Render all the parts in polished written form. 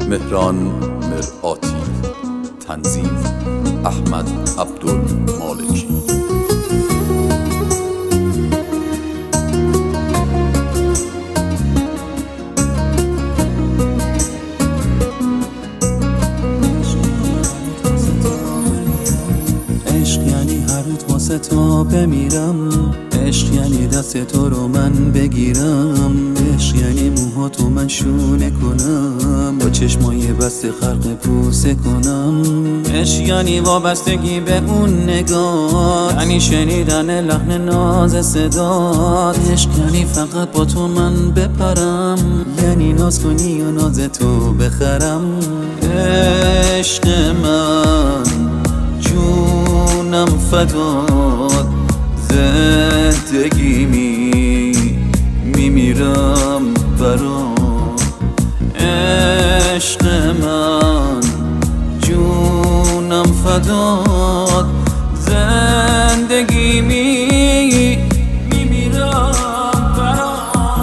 مهران مرآتی. تنظیم احمد عبدالمالکی. عشق یعنی هر روز واسه تو بمیرم، عشق یعنی دست تو رو من بگیرم، عشق یعنی موهاتو من شونه کنم، با چشمای بسته خلق بوسه کنم، عشق یعنی وابستگی به اون نگاه، یعنی شنیدن لحن ناز صدات، عشق یعنی فقط با تو من بپرم، یعنی ناز کنی و ناز تو بخرم. عشق من جونم فدات، زندگی میمیرم برات. عشق من جونم فدات، زندگی میمیرم برات.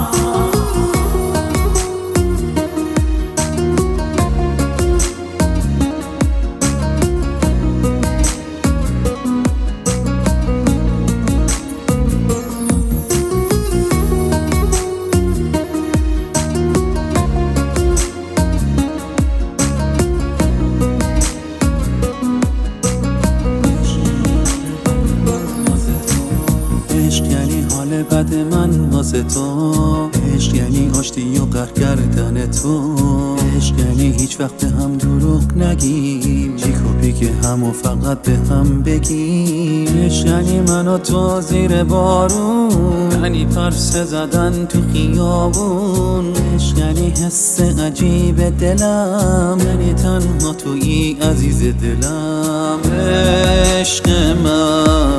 عشق یعنی حال بد من واسه تو، عشق یعنی آشتی و قهر کردن تو، عشق یعنی هیچ وقت به هم دروغ نگیم، چیک و پیک هم و فقط به هم بگیم. عشق یعنی من و تو زیر بارون، یعنی پرسه زدن تو خیابون، عشق یعنی حس عجیب دلم، یعنی تنها تویی عزیز دلم. عشق من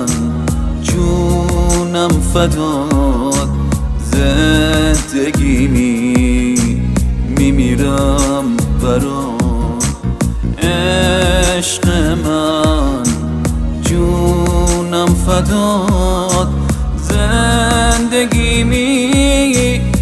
جونم فدات، زندگی میمیرم برات. عشق من جونم فدات، زندگی